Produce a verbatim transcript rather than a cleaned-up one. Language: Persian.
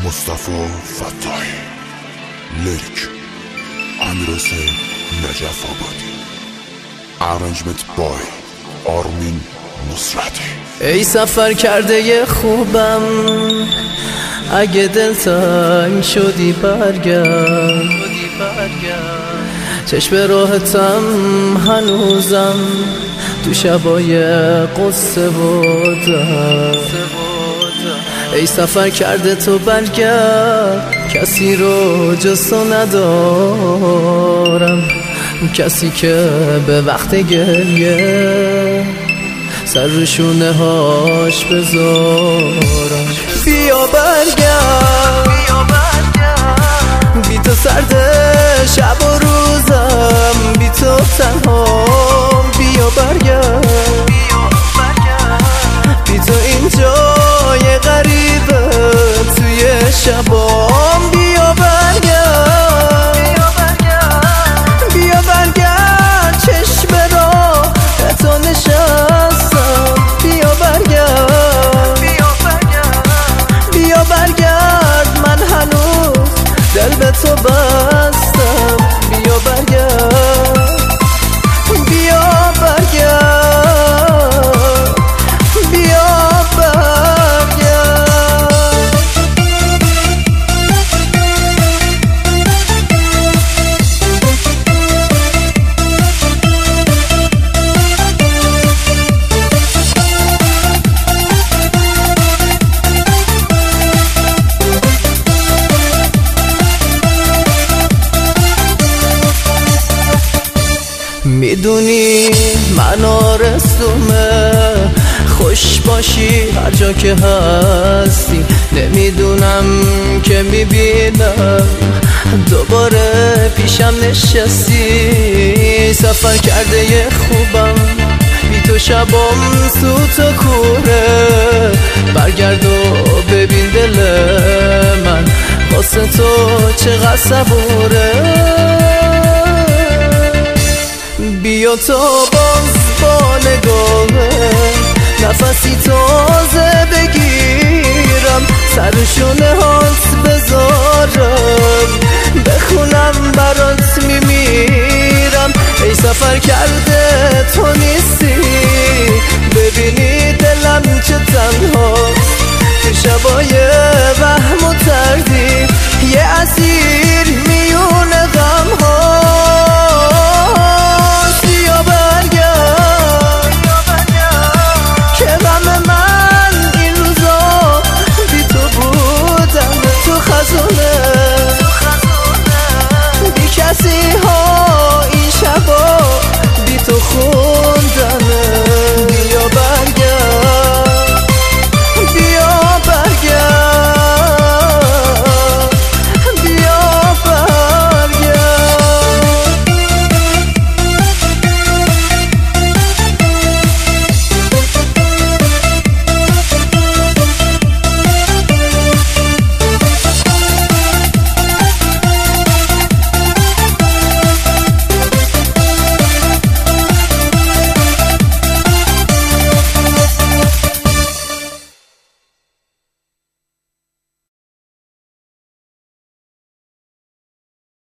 مصطفی فتاحی، لیریک امیرحسین نجف آبادی، ارنجمنت بای آرمین نصرتی. ای سفر کرده خوبم، اگه دلتنگ شدی برگرد، چشم راحتم هنوزم تو شبای قصه و درد. ای سفر کرده تو برگرد، کسی رو جز تو ندارم، کسی که به وقت گریه سر رو شونه هاش بذارم. بیا برگرد، بی تو سرد شب و روزم، بی تو تنهام. بیا برگرد، بی تو این جای غریبه توی شبام. بیا برگرد، بیا برگرد، چشم راه تو نشستم. بیا برگرد، بیا برگرد، من هنوز دل به تو بستم. بیا برگرد، بیا برگرد، بیا برگرد. میدونی من آرزومه خوش باشی هر جا که هستی. نمیدونم که میبینم دوباره پیشم نشستی. سفر کرده یه خوبم، بی تو شبام سوت و کوره. برگرد و ببین دل من واسه تو چقدر صبوره. بیا تا باز با نگاه نفسی تازه